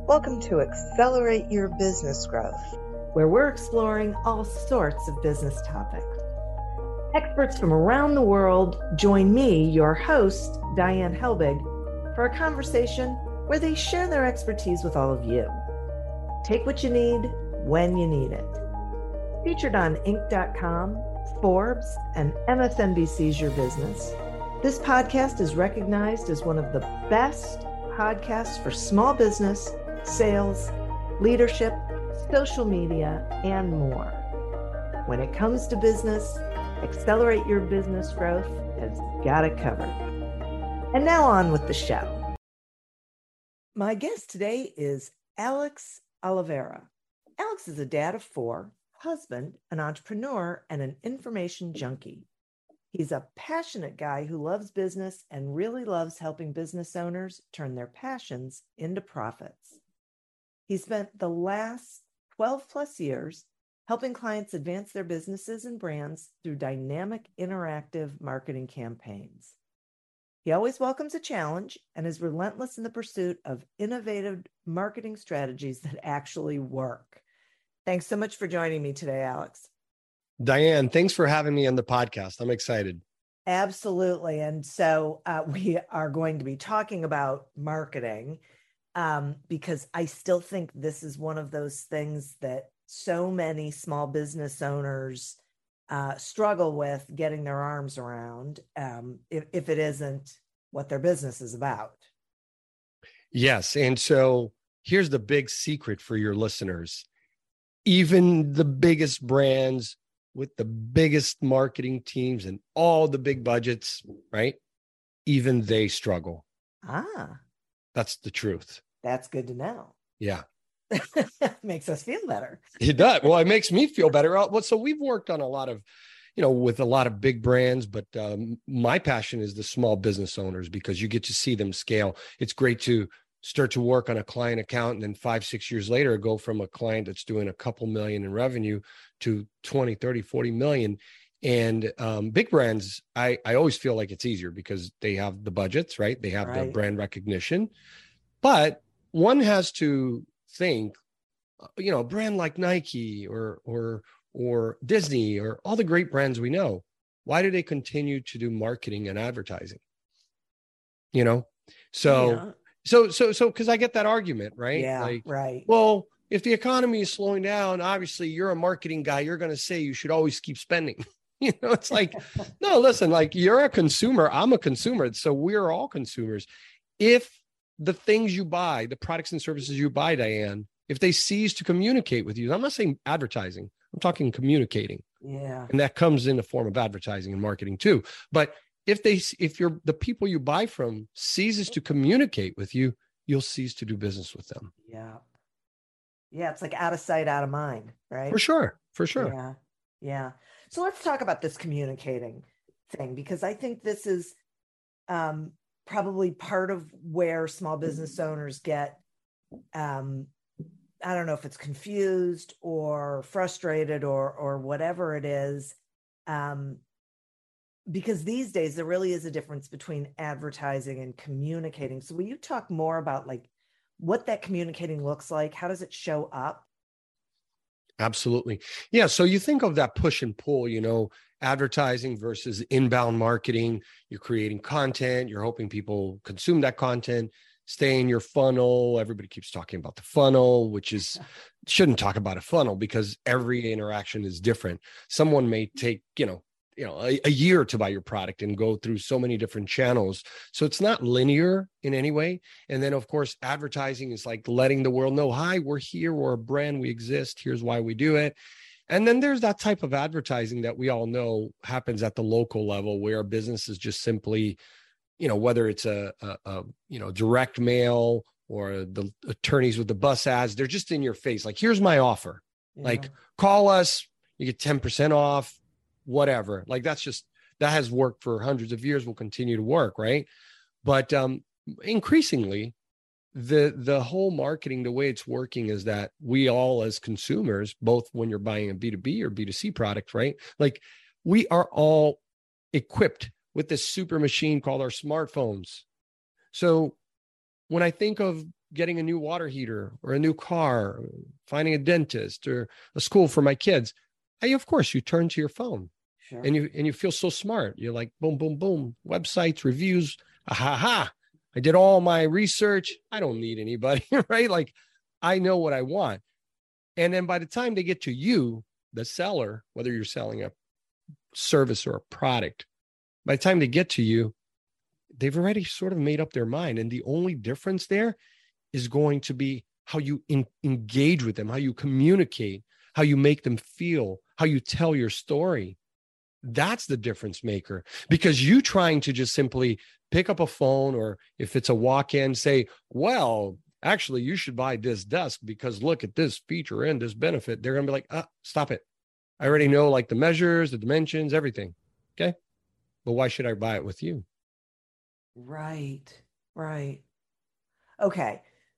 Welcome to Accelerate Your Business Growth, where we're exploring all sorts of business topics. Experts from around the world join me, your host, Diane Helbig, for a conversation where they share their expertise with all of you. Take what you need when you need it. Featured on Inc.com, Forbes, and MSNBC's Your Business, this podcast is recognized as one of the best podcasts for small business, sales, leadership, social media, and more. When it comes to business, Accelerate Your Business Growth has got it covered. And now on with the show. My guest today is Alex Oliveira. Alex is a dad of 4, husband, an entrepreneur, and an information junkie. He's a passionate guy who loves business and really loves helping business owners turn their passions into profits. He spent the last 12 plus years helping clients advance their businesses and brands through dynamic, interactive marketing campaigns. He always welcomes a challenge and is relentless in the pursuit of innovative marketing strategies that actually work. Thanks so much for joining me today, Alex. Diane, thanks for having me on the podcast. I'm excited. Absolutely. And so we are going to be talking about marketing because I still think this is one of those things that so many small business owners struggle with getting their arms around if it isn't what their business is about. Yes. And so here's the big secret for your listeners. Even the biggest brands with the biggest marketing teams and all the big budgets, right? Even they struggle. That's the truth. That's good to know. Yeah. Makes us feel better. It does. Well, it makes me feel better. So we've worked on a lot of, with a lot of big brands, but my passion is the small business owners because you get to see them scale. It's great to start to work on a client account and then 5-6 years later, go from a client that's doing a couple million in revenue to 20, 30, 40 million. And big brands, I always feel like it's easier because they have the budgets, right? They have the brand recognition, but one has to think, a brand like Nike or Disney or all the great brands we know, why do they continue to do marketing and advertising? So because I get that argument, right? Yeah, right. Well, if the economy is slowing down, obviously you're a marketing guy. You're going to say you should always keep spending. It's like, no, listen, like you're a consumer. I'm a consumer. So we're all consumers. If the things you buy, the products and services you buy, Diane, if they cease to communicate with you, I'm not saying advertising, I'm talking communicating. Yeah. And that comes in the form of advertising and marketing too. But if the people you buy from ceases to communicate with you, you'll cease to do business with them. Yeah. Yeah. It's like out of sight, out of mind, right? For sure. Yeah. Yeah. So let's talk about this communicating thing, because I think this is probably part of where small business owners get, I don't know if it's confused or frustrated or whatever it is. Because these days there really is a difference between advertising and communicating. So will you talk more about like what that communicating looks like? How does it show up? Absolutely. Yeah. So you think of that push and pull, advertising versus inbound marketing. You're creating content. You're hoping people consume that content, stay in your funnel. Everybody keeps talking about the funnel, which shouldn't talk about a funnel because every interaction is different. Someone may take, a year to buy your product and go through so many different channels. So it's not linear in any way. And then of course, advertising is like letting the world know, hi, we're here, we're a brand, we exist. Here's why we do it. And then there's that type of advertising that we all know happens at the local level where a business is just simply, whether it's a direct mail or the attorneys with the bus ads, they're just in your face. Like, here's my offer. Yeah. Like, call us, you get 10% off. Whatever, like that has worked for hundreds of years, will continue to work, right? But increasingly, the whole marketing, the way it's working is that we all as consumers, both when you're buying a B2B or B2C product, right? Like we are all equipped with this super machine called our smartphones. So when I think of getting a new water heater or a new car, finding a dentist or a school for my kids. Hey, of course, you turn to your phone. Sure. And you feel so smart. You're like, boom, boom, boom, websites, reviews. Ha. I did all my research. I don't need anybody, right? Like, I know what I want. And then by the time they get to you, the seller, whether you're selling a service or a product, by the time they get to you, they've already sort of made up their mind. And the only difference there is going to be how you engage with them, how you communicate, how you make them feel, how you tell your story. That's the difference maker, because you trying to just simply pick up a phone, or if it's a walk-in, say, well, actually, you should buy this desk because look at this feature and this benefit. They're going to be like, stop it. I already know like the measures, the dimensions, everything. Okay. But why should I buy it with you? Right. Okay.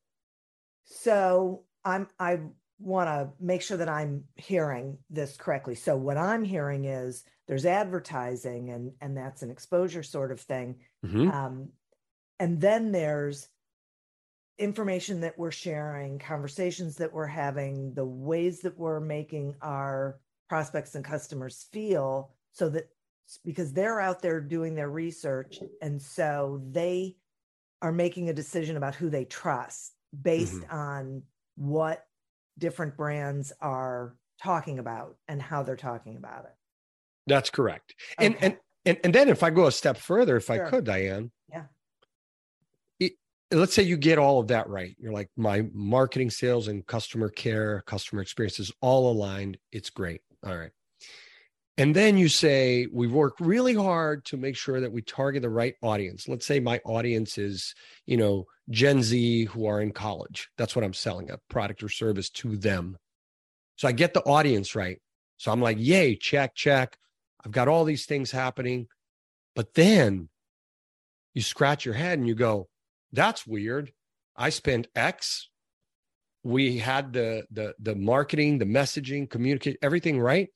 So I want to make sure that I'm hearing this correctly. So what I'm hearing is there's advertising and that's an exposure sort of thing. Mm-hmm. And then there's information that we're sharing, conversations that we're having, the ways that we're making our prospects and customers feel, so that because they're out there doing their research, and so they are making a decision about who they trust based on what different brands are talking about and how they're talking about it. That's correct. Okay. And then if I go a step further, if Sure. I could, Diane. Yeah. Let's say you get all of that right. You're like, my marketing, sales, and customer care, customer experience is all aligned. It's great. All right. And then you say, we work really hard to make sure that we target the right audience. Let's say my audience is, Gen Z who are in college. That's what I'm selling, a product or service to them. So I get the audience right. So I'm like, yay, check. I've got all these things happening. But then you scratch your head and you go, that's weird. I spent X. We had the marketing, the messaging, communicate, everything right,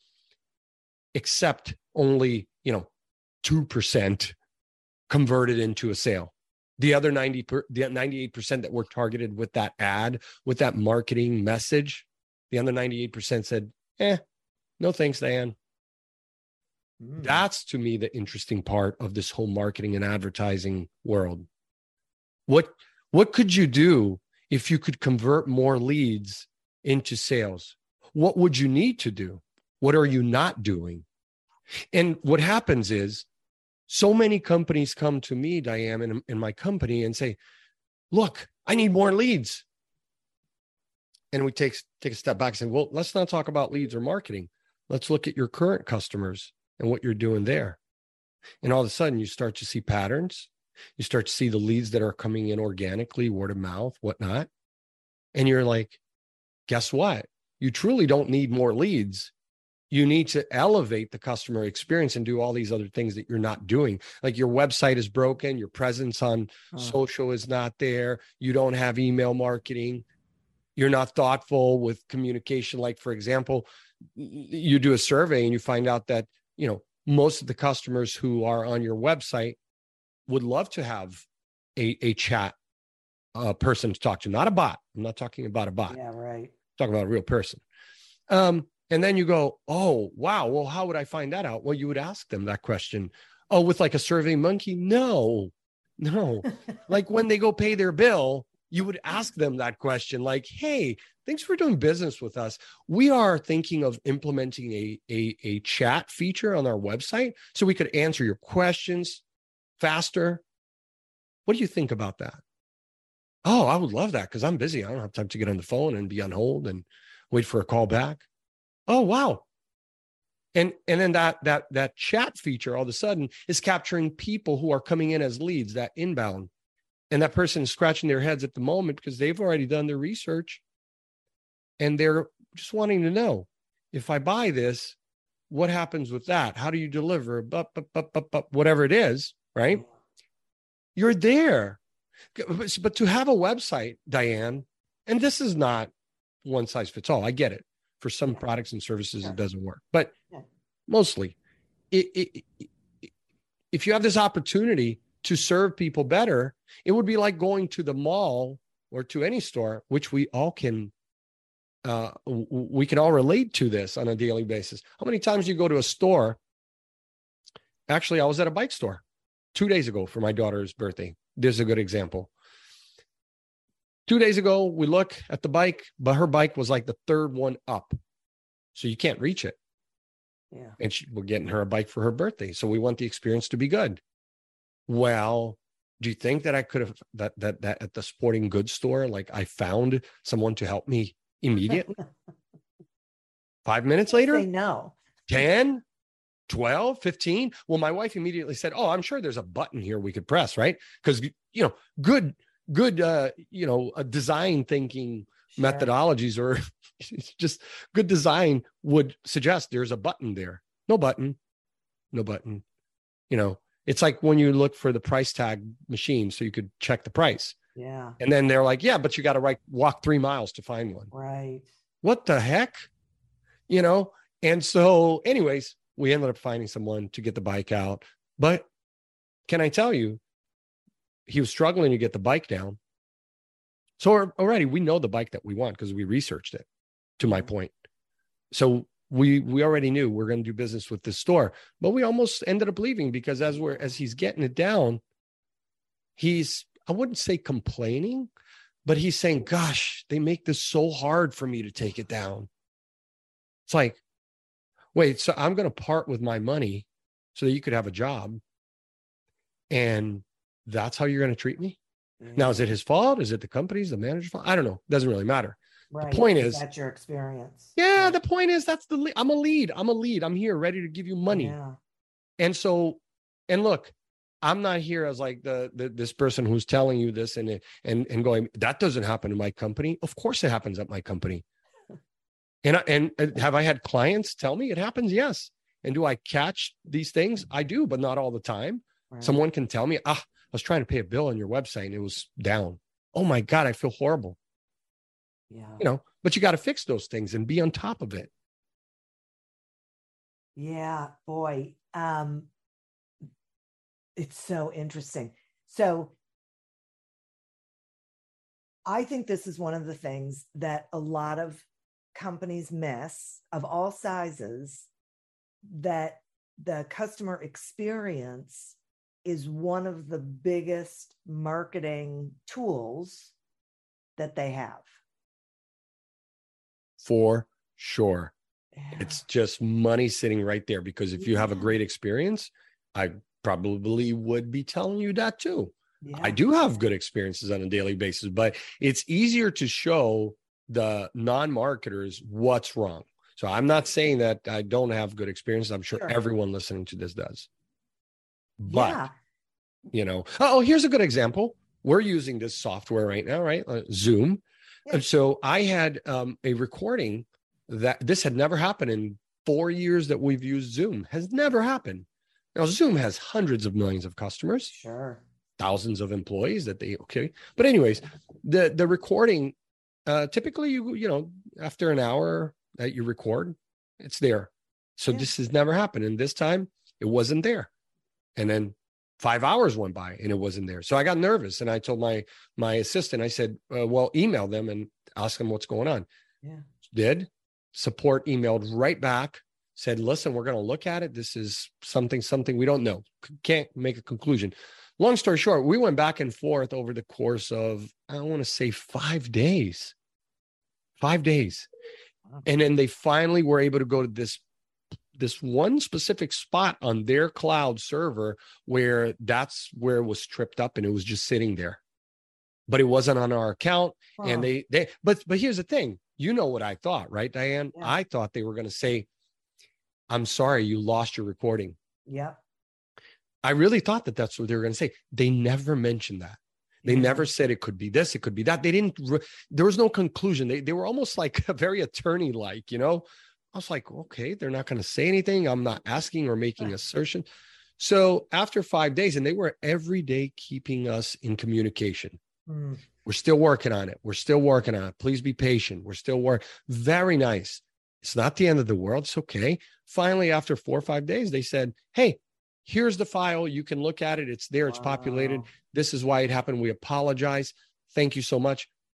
except only, 2% converted into a sale. The other 98% that were targeted with that ad, with that marketing message, the other 98% said, no thanks, Diane. That's, to me, the interesting part of this whole marketing and advertising world. What could you do if you could convert more leads into sales? What would you need to do? What are you not doing? And what happens is, so many companies come to me, Diane, in my company and say, look, I need more leads. And we take a step back and say, well, let's not talk about leads or marketing. Let's look at your current customers and what you're doing there. And all of a sudden you start to see patterns. You start to see the leads that are coming in organically, word of mouth, whatnot. And you're like, guess what? You truly don't need more leads. You need to elevate the customer experience and do all these other things that you're not doing. Like your website is broken. Your presence on social is not there. You don't have email marketing. You're not thoughtful with communication. Like, for example, you do a survey and you find out that, most of the customers who are on your website would love to have a chat person to talk to, not a bot. I'm not talking about a bot. Yeah, right. I'm talking about a real person. And then you go, oh, wow. Well, how would I find that out? Well, you would ask them that question. Oh, with like a Survey Monkey? No. Like when they go pay their bill, you would ask them that question. Like, hey, thanks for doing business with us. We are thinking of implementing a chat feature on our website so we could answer your questions faster. What do you think about that? Oh, I would love that because I'm busy. I don't have time to get on the phone and be on hold and wait for a call back. Oh, wow. And then that chat feature all of a sudden is capturing people who are coming in as leads, that inbound. And that person is scratching their heads at the moment because they've already done their research. And they're just wanting to know, if I buy this, what happens with that? How do you deliver? Whatever it is, right? You're there. But to have a website, Diane, and this is not one size fits all. I get it. For some products and services, it doesn't work. But mostly, if you have this opportunity to serve people better, it would be like going to the mall or to any store, which we all can, we can all relate to this on a daily basis. How many times you go to a store? Actually, I was at a bike store 2 days ago for my daughter's birthday. There's a good example. 2 days ago, we look at the bike, but her bike was like the third one up. So you can't reach it. Yeah. And we're getting her a bike for her birthday. So we want the experience to be good. Well, do you think that I could have that at the sporting goods store, like I found someone to help me immediately? 5 minutes later? Say no. 10, 12, 15. Well, my wife immediately said, oh, I'm sure there's a button here we could press, right? Because, good, design thinking methodologies, or just good design would suggest there's a button there. No button. It's like when you look for the price tag machine so you could check the price. Yeah. And then they're like, yeah, but you got to walk 3 miles to find one. Right. What the heck? And so anyways, we ended up finding someone to get the bike out. But can I tell you, he was struggling to get the bike down. So already we know the bike that we want because we researched it, to my point. So we already knew we're going to do business with this store, but we almost ended up leaving because as he's getting it down, I wouldn't say complaining, but he's saying, gosh, they make this so hard for me to take it down. It's like, wait, so I'm going to part with my money so that you could have a job. And that's how you're going to treat me? Mm-hmm. Now, is it his fault? Is it the company's, the manager's fault? I don't know. Doesn't really matter. Right. The point is, that's your experience. Yeah. Right. The point is, that's the lead. I'm a lead. I'm here ready to give you money. Yeah. And so, and look, I'm not here as like this person who's telling you this and going, that doesn't happen in my company. Of course it happens at my company. And have I had clients tell me it happens? Yes. And do I catch these things? I do, but not all the time. Right. Someone can tell me, I was trying to pay a bill on your website and it was down. Oh my God, I feel horrible. Yeah. But you got to fix those things and be on top of it. Yeah, boy. It's so interesting. So I think this is one of the things that a lot of companies miss, of all sizes, that the customer experience is one of the biggest marketing tools that they have. For sure. Yeah. It's just money sitting right there, because if you have a great experience, I probably would be telling you that too. Yeah. I do have good experiences on a daily basis, but it's easier to show the non-marketers what's wrong. So I'm not saying that I don't have good experiences. I'm sure everyone listening to this does. But, here's a good example. We're using this software right now, right? Zoom. Yeah. And so I had a recording that this had never happened in 4 years that we've used Zoom. Has never happened. Now, Zoom has hundreds of millions of customers, sure, thousands of employees But anyways, the recording, typically, after an hour that you record, it's there. So this has never happened. And this time it wasn't there. And then 5 hours went by and it wasn't there. So I got nervous and I told my assistant, I said, well, email them and ask them what's going on. Yeah. Did. Support emailed right back, said, listen, we're going to look at it. This is something we don't know. Can't make a conclusion. Long story short, we went back and forth over the course of, I want to say 5 days. 5 days. Wow. And then they finally were able to go to this one specific spot on their cloud server where that's where it was tripped up and it was just sitting there. But it wasn't on our account. Wow. And but here's the thing. You know what I thought, right, Diane? Yeah. I thought they were going to say, I'm sorry, you lost your recording. Yeah. I really thought that that's what they were going to say. They never mentioned that. They never said it could be this, it could be that. They didn't, there was no conclusion. They were almost like a very attorney-like, I was like, okay, they're not going to say anything. I'm not asking or making assertion. So after 5 days, and they were every day keeping us in communication. Mm. We're still working on it. We're still working on it. Please be patient. We're still working. Very nice. It's not the end of the world. It's okay. Finally, after 4 or 5 days, they said, hey, here's the file. You can look at it. It's there. It's populated. This is why it happened. We apologize. Thank you so much.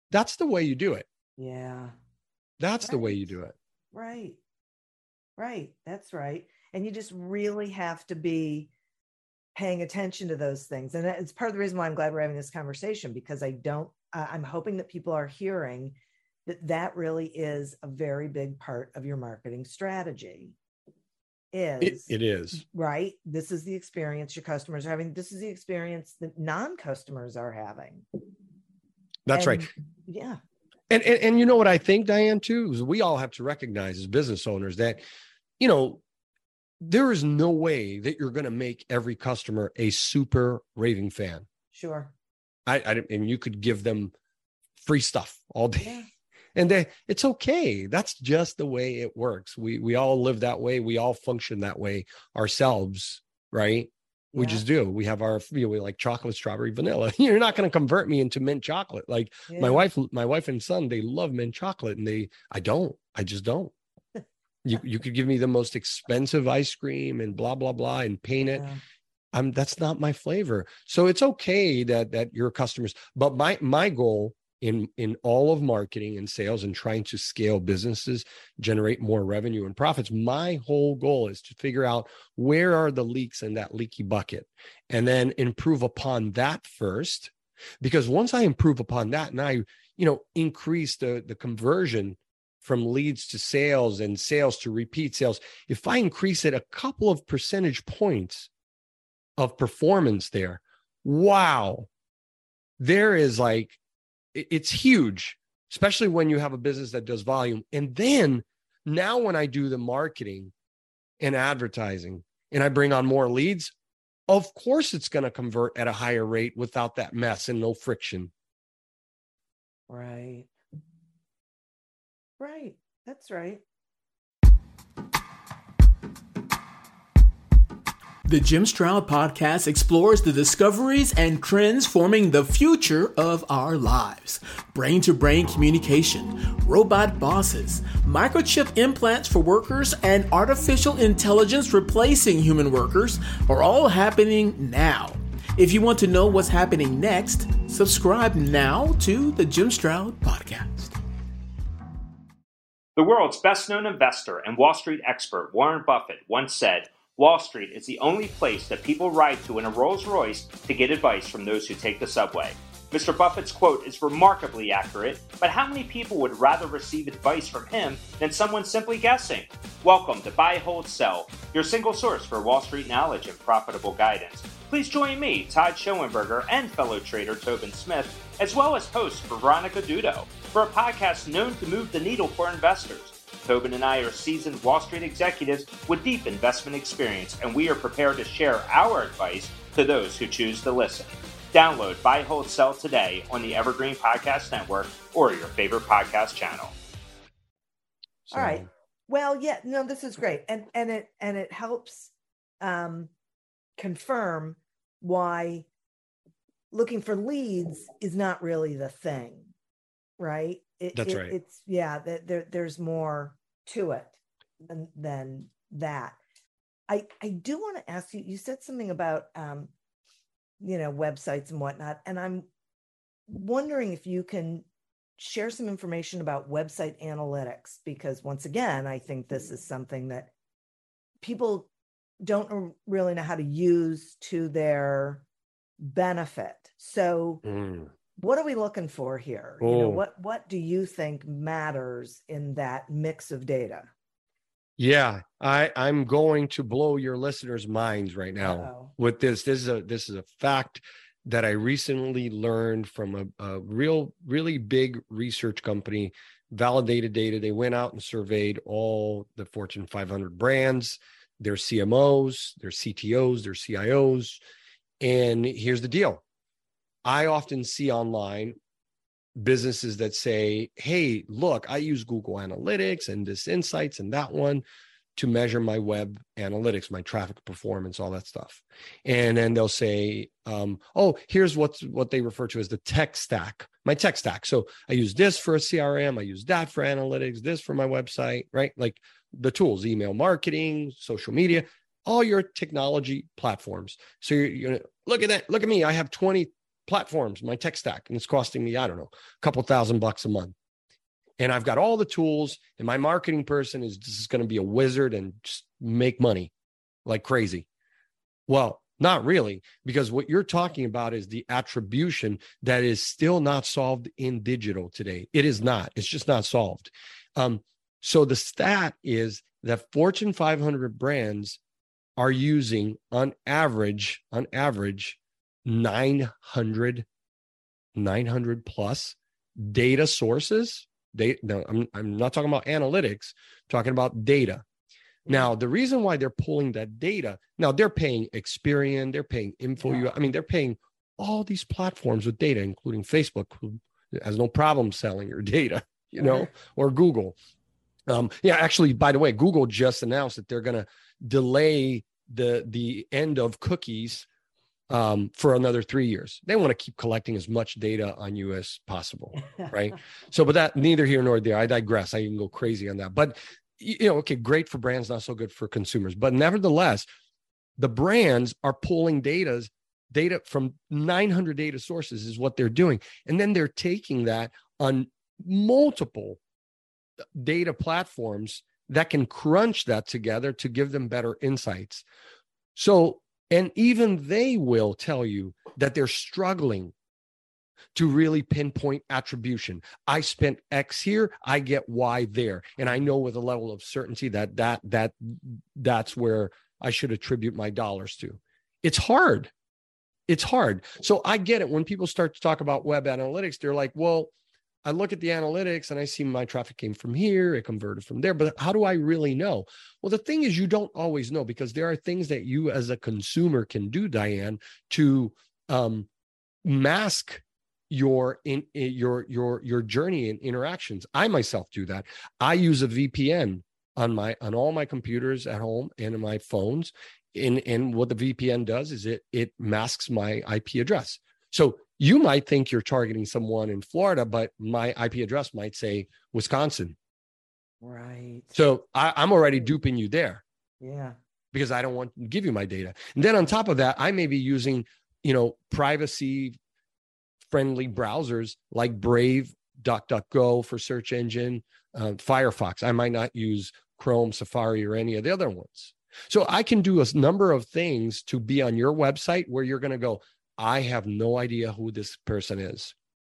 That's the way you do it. Yeah. That's the way you do it. Right. Right. That's right. And you just really have to be paying attention to those things. And it's part of the reason why I'm glad we're having this conversation, because I'm hoping that people are hearing that really is a very big part of your marketing strategy. It is. Right. This is the experience your customers are having. This is the experience that non-customers are having. That's right. Yeah. And you know what I think, Diane, too, is we all have to recognize as business owners that, there is no way that you're going to make every customer a super raving fan. Sure. And you could give them free stuff all day. Yeah. And it's okay. That's just the way it works. We all live that way. We all function that way ourselves, right? Yeah. We just do. We have our, we like chocolate, strawberry, vanilla. You're not going to convert me into mint chocolate. Like my wife and son, they love mint chocolate, and I just don't. You could give me the most expensive ice cream and blah, blah, blah, and paint it. That's not my flavor. So it's okay that your customers, but my goal in all of marketing and sales and trying to scale businesses, generate more revenue and profits, my whole goal is to figure out where are the leaks in that leaky bucket, and then improve upon that first. Because once I improve upon that and I, increase the conversion from leads to sales and sales to repeat sales, if I increase it a couple of percentage points of performance there, wow, there is it's huge, especially when you have a business that does volume. And then now when I do the marketing and advertising and I bring on more leads, of course it's going to convert at a higher rate without that mess and no friction. Right. Right. That's right. The Jim Stroud Podcast explores the discoveries and trends forming the future of our lives. Brain-to-brain communication, robot bosses, microchip implants for workers, and artificial intelligence replacing human workers are all happening now. If you want to know what's happening next, subscribe now to the Jim Stroud Podcast. The world's best-known investor and Wall Street expert Warren Buffett once said, "Wall Street is the only place that people ride to in a Rolls-Royce to get advice from those who take the subway." Mr. Buffett's quote is remarkably accurate, but how many people would rather receive advice from him than someone simply guessing? Welcome to Buy, Hold, Sell, your single source for Wall Street knowledge and profitable guidance. Please join me, Todd Schoenberger, and fellow trader Tobin Smith, as well as host Veronica Dudo, for a podcast known to move the needle for investors. Tobin and I are seasoned Wall Street executives with deep investment experience, and we are prepared to share our advice to those who choose to listen. Download Buy, Hold, Sell today on the Evergreen Podcast Network or your favorite podcast channel. All right. Well, yeah, no, this is great. And it helps confirm why looking for leads is not really the thing, right? That's right. There's more to it than that. I do want to ask you, you said something about, websites and whatnot. And I'm wondering if you can share some information about website analytics, because once again, I think this is something that people don't really know how to use to their benefit. So what are we looking for here? What do you think matters in that mix of data? Yeah, I'm going to blow your listeners' minds right now with this. This is a fact that I recently learned from a really big research company, Validated Data. They went out and surveyed all the Fortune 500 brands, their CMOs, their CTOs, their CIOs. And here's the deal. I often see online businesses that say, hey, look, I use Google Analytics and this Insights and that one to measure my web analytics, my traffic performance, all that stuff. And then they'll say, here's what they refer to as the tech stack, my tech stack. So I use this for a CRM, I use that for analytics, this for my website, right? Like the tools, email marketing, social media, all your technology platforms. So you're gonna look at that. Look at me. I have 20 platforms, my tech stack, and it's costing me, I don't know, a couple $1,000 a month. And I've got all the tools, and my marketing person is just going to be a wizard and just make money like crazy. Well, not really, because what you're talking about is the attribution that is still not solved in digital today. It is not. It's just not solved. So the stat is that Fortune 500 brands are using on average 900 plus data sources. No, I'm not talking about analytics, I'm talking about data. Now, the reason why they're pulling that data, now they're paying Experian, they're paying InfoU. I mean, they're paying all these platforms with data, including Facebook, who has no problem selling your data, or Google. Actually, by the way, Google just announced that they're going to delay the end of cookies for another 3 years. They want to keep collecting as much data on you as possible, right? So, but that neither here nor there. I digress. I can go crazy on that. But, okay, great for brands, not so good for consumers. But nevertheless, the brands are pulling data from 900 data sources is what they're doing. And then they're taking that on multiple data platforms that can crunch that together to give them better insights. So, and even they will tell you that they're struggling to really pinpoint attribution. I spent X here, I get Y there. And I know with a level of certainty that's where I should attribute my dollars to. It's hard. It's hard. So I get it. When people start to talk about web analytics, they're like, well, I look at the analytics and I see my traffic came from here, it converted from there, but how do I really know? Well, the thing is, you don't always know, because there are things that you as a consumer can do, Diane, to mask your journey and interactions. I myself do that. I use a VPN on all my computers at home and on my phones. And what the VPN does is it masks my IP address. So you might think you're targeting someone in Florida, but my IP address might say Wisconsin. Right. So I'm already duping you there. Yeah. Because I don't want to give you my data. And then on top of that, I may be using, privacy friendly browsers like Brave, DuckDuckGo for search engine, Firefox. I might not use Chrome, Safari, or any of the other ones. So I can do a number of things to be on your website where you're going to go, I have no idea who this person is.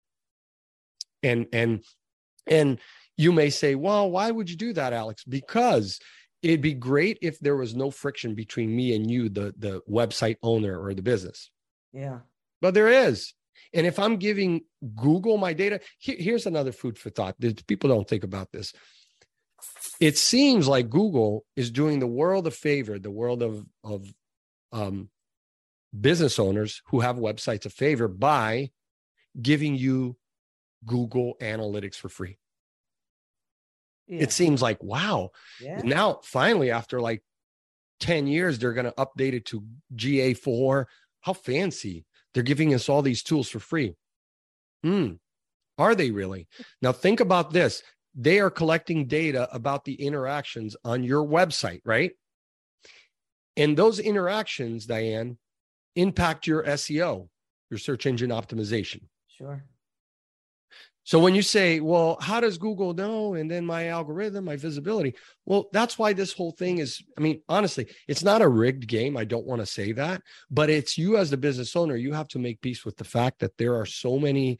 And you may say, well, why would you do that, Alex? Because it'd be great if there was no friction between me and you, the website owner or the business. Yeah. But there is. And if I'm giving Google my data, here's another food for thought. People don't think about this. It seems like Google is doing the world a favor, the world of business owners who have websites a favor by giving you Google Analytics for free. Yeah. It seems like, wow. Yeah. Now, finally, after like 10 years, they're going to update it to GA4. How fancy. They're giving us all these tools for free. Are they really? Now, think about this. They are collecting data about the interactions on your website, right? And those interactions, Diane, impact your SEO, your search engine optimization. Sure. So when you say, well, how does Google know? And then my algorithm, my visibility. Well, that's why this whole thing is, honestly, it's not a rigged game. I don't want to say that, but it's you as the business owner, you have to make peace with the fact that there are so many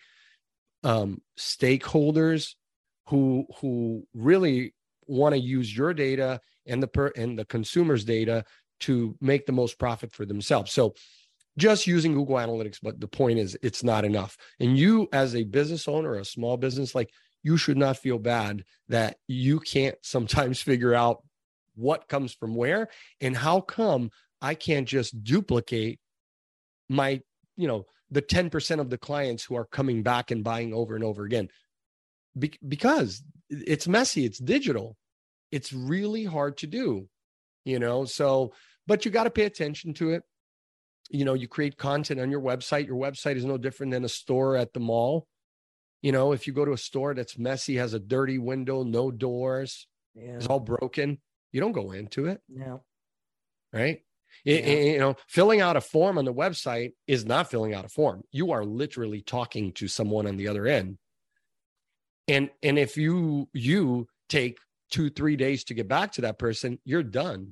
stakeholders who really want to use your data and the consumer's data to make the most profit for themselves. So just using Google Analytics, but the point is it's not enough. And you as a business owner, or a small business, you should not feel bad that you can't sometimes figure out what comes from where, and how come I can't just duplicate my, the 10% of the clients who are coming back and buying over and over again. Because it's messy, it's digital. It's really hard to do, so, but you got to pay attention to it. You create content on your website. Your website is no different than a store at the mall. If you go to a store that's messy, has a dirty window, no doors, it's all broken, you don't go into it. No. Right. Filling out a form on the website is not filling out a form. You are literally talking to someone on the other end. And if you take 2-3 days to get back to that person, you're done.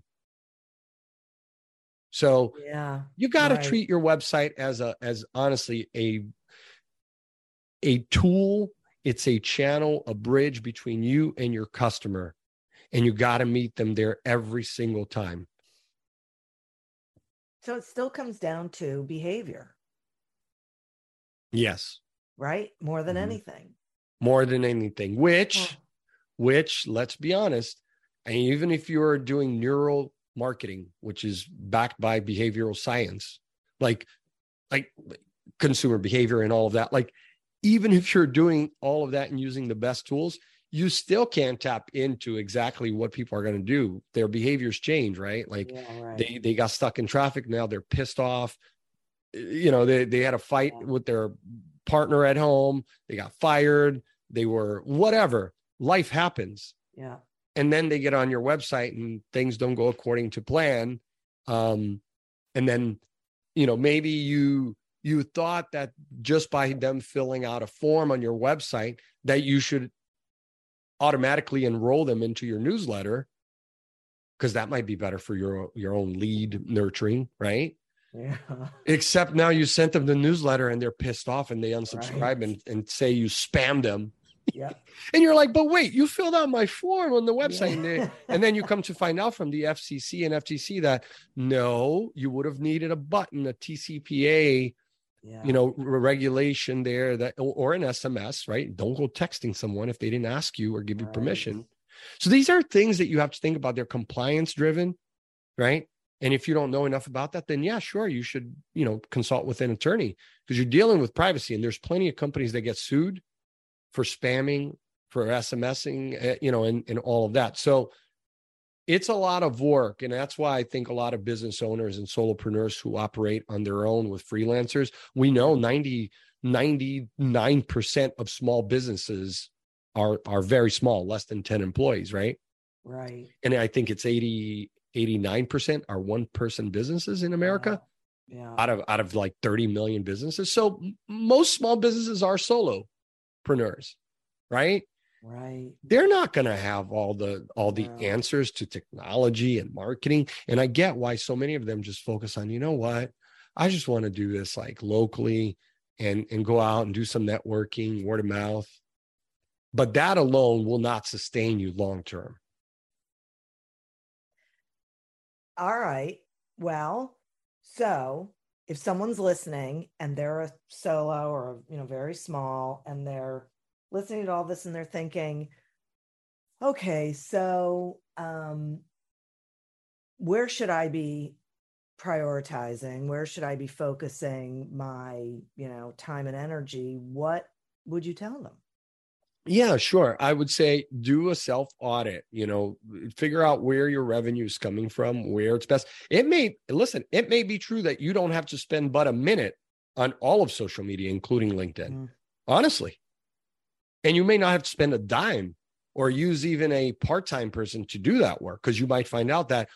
So you got to treat your website as honestly a tool. It's a channel, a bridge between you and your customer, and you got to meet them there every single time. So it still comes down to behavior. Yes. Right? More than anything. More than anything, which let's be honest, and even if you're doing neural marketing, which is backed by behavioral science, like consumer behavior and all of that, like even if you're doing all of that and using the best tools, you still can't tap into exactly what people are going to do. Their behaviors change, right? Like they got stuck in traffic. Now they're pissed off. They had a fight with their partner at home. They got fired. They were whatever. Life happens. Yeah. And then they get on your website and things don't go according to plan. And then, maybe you thought that just by them filling out a form on your website that you should automatically enroll them into your newsletter, because that might be better for your own lead nurturing, right? Yeah. Except now you sent them the newsletter and they're pissed off and they unsubscribe and say you spammed them. Yeah. And you're like, but wait, you filled out my form on the website. And then you come to find out from the FCC and FTC that no, you would have needed a button, a TCPA, regulation there or an SMS, right? Don't go texting someone if they didn't ask you or give you permission. So these are things that you have to think about. They're compliance driven, right? And if you don't know enough about that, then yeah, sure, you should, consult with an attorney because you're dealing with privacy. And there's plenty of companies that get sued for spamming, for SMSing, and all of that. So it's a lot of work. And that's why I think a lot of business owners and solopreneurs who operate on their own with freelancers, we know 99% of small businesses are very small, less than 10 employees, right? Right. And I think it's 89% are one-person businesses in America. Yeah. Out of like 30 million businesses. So most small businesses are solopreneurs, right? Right. They're not going to have all the answers to technology and marketing. And I get why so many of them just focus on, I just want to do this like locally and go out and do some networking, word of mouth. But that alone will not sustain you long term. All right. Well, so if someone's listening and they're a solo or, very small and they're listening to all this and they're thinking, okay, so where should I be prioritizing? Where should I be focusing my, time and energy? What would you tell them? Yeah, sure. I would say do a self audit, figure out where your revenue is coming from, where it's best. It may be true that you don't have to spend but a minute on all of social media, including LinkedIn, honestly. And you may not have to spend a dime or use even a part-time person to do that work because you might find out that,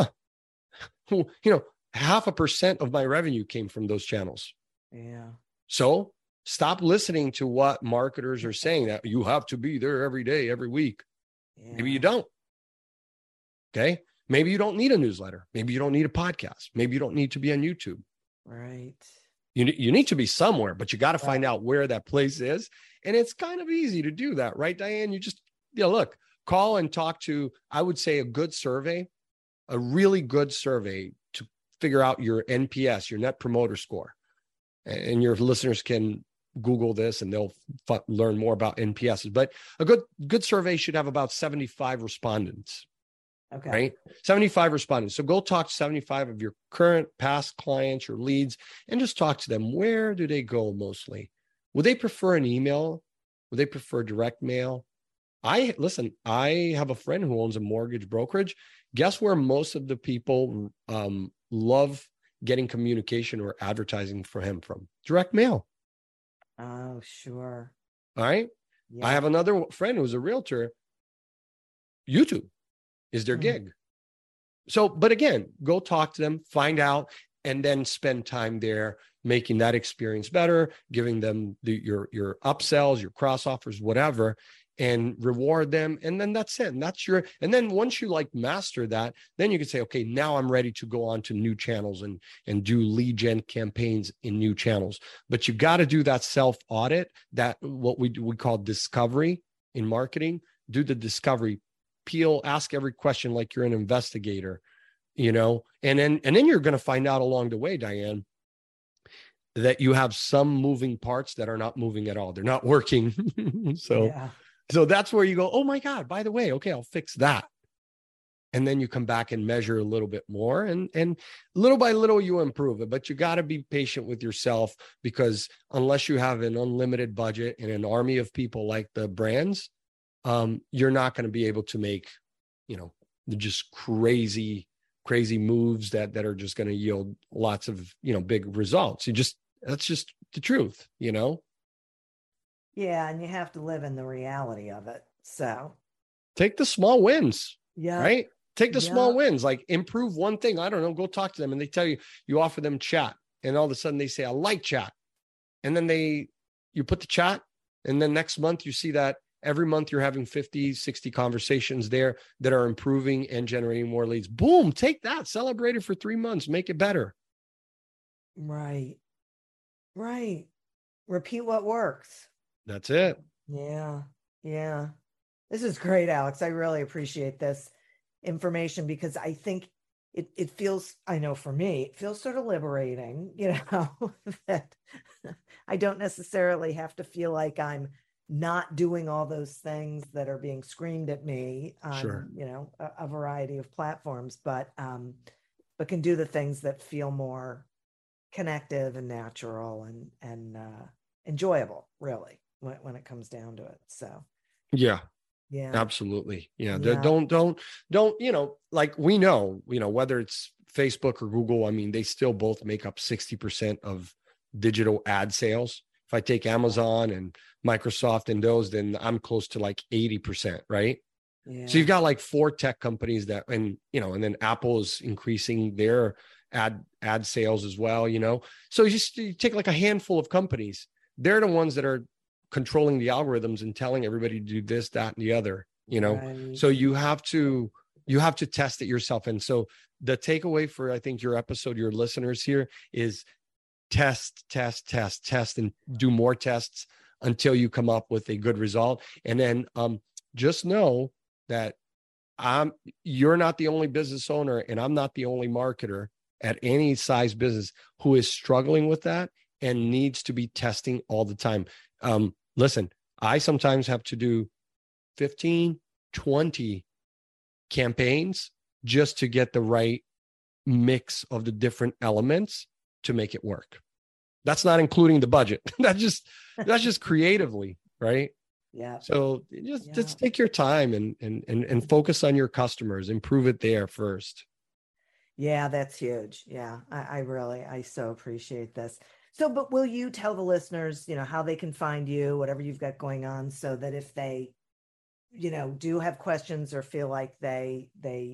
0.5% of my revenue came from those channels. Yeah. So stop listening to what marketers are saying that you have to be there every day, every week. Yeah. Maybe you don't. Okay. Maybe you don't need a newsletter. Maybe you don't need a podcast. Maybe you don't need to be on YouTube. Right. You need to be somewhere, but you got to find out where that place is. And it's kind of easy to do that, right, Diane? You just, call and talk to, I would say, a really good survey to figure out your NPS, your Net Promoter Score. And your listeners can Google this and they'll learn more about NPS. But a good survey should have about 75 respondents. Okay. Right? 75 respondents. So go talk to 75 of your current, past clients, your leads, and just talk to them. Where do they go mostly? Would they prefer an email? Would they prefer direct mail? I have a friend who owns a mortgage brokerage. Guess where most of the people love getting communication or advertising for him from? Direct mail. Oh, sure. All right. Yeah. I have another friend who's a realtor. YouTube is their gig. So, but again, go talk to them, find out, and then spend time there making that experience better, giving them your upsells, your cross offers, whatever, and reward them. And then that's it. And then once you like master that, then you can say, okay, now I'm ready to go on to new channels and do lead gen campaigns in new channels. But you got to do that self audit, that what we call discovery in marketing. Do the discovery, ask every question like you're an investigator, and then you're going to find out along the way, Diane, that you have some moving parts that are not moving at all. They're not working. So that's where you go, oh my God, by the way, okay, I'll fix that. And then you come back and measure a little bit more, and little by little you improve it. But you got to be patient with yourself, because unless you have an unlimited budget and an army of people like the brands, you're not going to be able to make, just crazy moves that are just going to yield lots of, big results. That's just the truth, Yeah. And you have to live in the reality of it. So take the small wins. Yeah. Right. Take the small wins, like improve one thing. I don't know. Go talk to them and they tell you, you offer them chat, and all of a sudden they say, I like chat. And then you put the chat, and then next month you see that every month you're having 50, 60 conversations there that are improving and generating more leads. Boom. Take that, celebrate it for 3 months, make it better. Right. Repeat what works. That's it. Yeah. This is great, Alex. I really appreciate this information, because I think it feels, I know for me, it feels sort of liberating, that I don't necessarily have to feel like I'm not doing all those things that are being screamed at me on, Sure. A variety of platforms, but can do the things that feel more connective and natural and enjoyable, really, when it comes down to it. So yeah, absolutely. Yeah. Don't, like we know, whether it's Facebook or Google, I mean, they still both make up 60% of digital ad sales. If I take Amazon and Microsoft and those, then I'm close to like 80%, right? Yeah. So you've got like 4 tech companies and then Apple is increasing their ad sales as well, So you take like a handful of companies. They're the ones that are controlling the algorithms and telling everybody to do this, that, and the other, Right. So you have to test it yourself. And so the takeaway for, I think, your episode, your listeners here is test, and do more tests until you come up with a good result. And then just know that you're not the only business owner, and I'm not the only marketer at any size business who is struggling with that and needs to be testing all the time. Listen, I sometimes have to do 15, 20 campaigns just to get the right mix of the different elements to make it work. That's not including the budget. That's just creatively, right? Yeah. So just take your time and focus on your customers, improve it there first. Yeah, that's huge. Yeah, I so appreciate this. So, but will you tell the listeners, how they can find you, whatever you've got going on, so that if they, do have questions or feel like they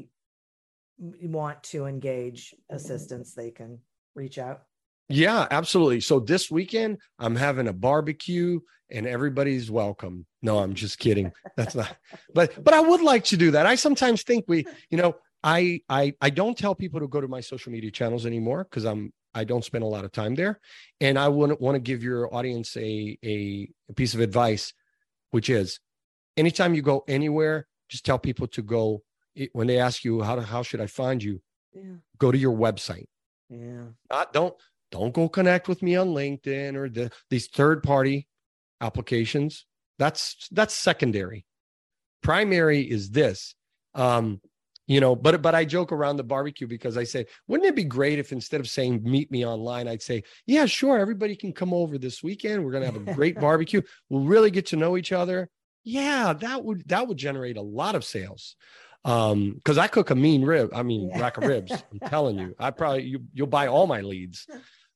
want to engage assistance, they can reach out? Yeah, absolutely. So this weekend I'm having a barbecue and everybody's welcome. No, I'm just kidding. That's not, but I would like to do that. I sometimes think I don't tell people to go to my social media channels anymore because I don't spend a lot of time there. And I want to give your audience a piece of advice, which is anytime you go anywhere, just tell people to go. When they ask you, how should I find you? Yeah. Go to your website. Yeah. Don't go connect with me on LinkedIn or these third-party applications. That's secondary. Primary is this. But I joke around the barbecue because I say, wouldn't it be great if instead of saying meet me online, I'd say, yeah, sure, everybody can come over this weekend. We're going to have a great barbecue. We'll really get to know each other. Yeah, that would generate a lot of sales. Because I cook a rack of ribs. I'm telling you, you'll buy all my leads.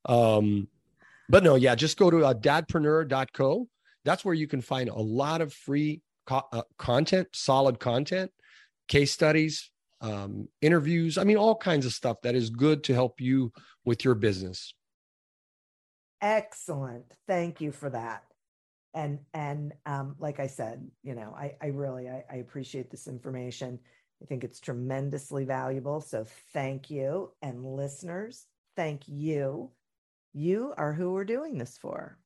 But no, yeah, just go to dadpreneur.co. That's where you can find a lot of free content, solid content, case studies, interviews. I mean, all kinds of stuff that is good to help you with your business. Excellent. Thank you for that. And like I said, I really appreciate this information. I think it's tremendously valuable. So thank you. And listeners, thank you. You are who we're doing this for.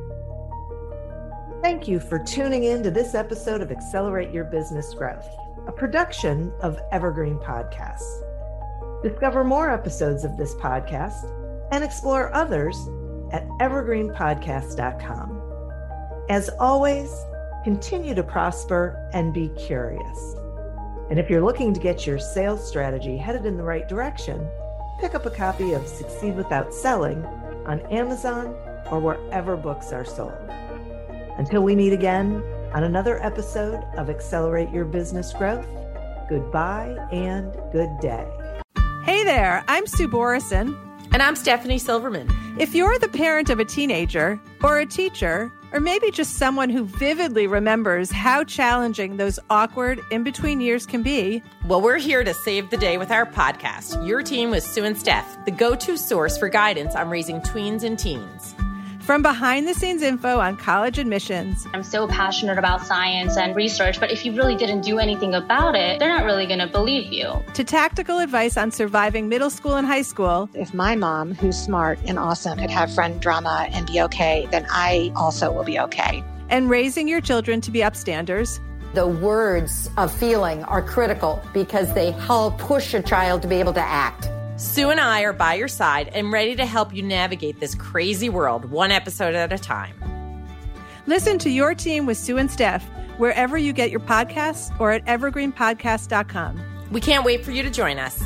Thank you for tuning in to this episode of Accelerate Your Business Growth, a production of Evergreen Podcasts. Discover more episodes of this podcast and explore others at evergreenpodcast.com. As always, continue to prosper and be curious. And if you're looking to get your sales strategy headed in the right direction, pick up a copy of Succeed Without Selling on Amazon or wherever books are sold. Until we meet again on another episode of Accelerate Your Business Growth, goodbye and good day. Hey there, I'm Sue Borison. And I'm Stephanie Silverman. If you're the parent of a teenager or a teacher, or maybe just someone who vividly remembers how challenging those awkward in-between years can be, well, we're here to save the day with our podcast, Your Team with Sue and Steph, the go-to source for guidance on raising tweens and teens. From behind-the-scenes info on college admissions. I'm so passionate about science and research, but if you really didn't do anything about it, they're not really going to believe you. To tactical advice on surviving middle school and high school. If my mom, who's smart and awesome, could have friend drama and be okay, then I also will be okay. And raising your children to be upstanders. The words of feeling are critical because they help push a child to be able to act. Sue and I are by your side and ready to help you navigate this crazy world, one episode at a time. Listen to Your Team with Sue and Steph wherever you get your podcasts or at evergreenpodcast.com. We can't wait for you to join us.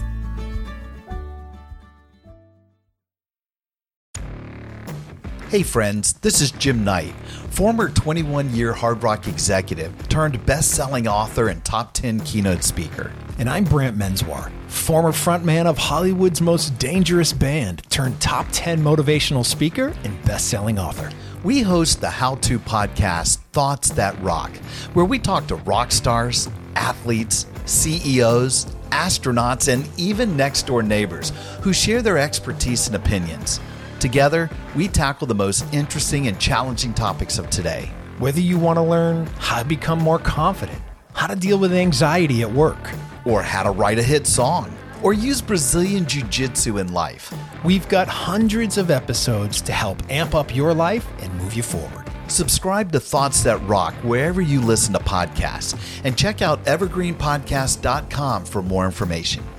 Hey friends, this is Jim Knight, former 21-year Hard Rock executive turned best-selling author and top 10 keynote speaker. And I'm Brant Menswar, former frontman of Hollywood's Most Dangerous Band turned top 10 motivational speaker and best-selling author. We host the how-to podcast Thoughts That Rock, where we talk to rock stars, athletes, CEOs, astronauts, and even next-door neighbors who share their expertise and opinions. Together, we tackle the most interesting and challenging topics of today. Whether you want to learn how to become more confident, how to deal with anxiety at work, or how to write a hit song, or use Brazilian Jiu-Jitsu in life, we've got hundreds of episodes to help amp up your life and move you forward. Subscribe to Thoughts That Rock wherever you listen to podcasts, and check out evergreenpodcast.com for more information.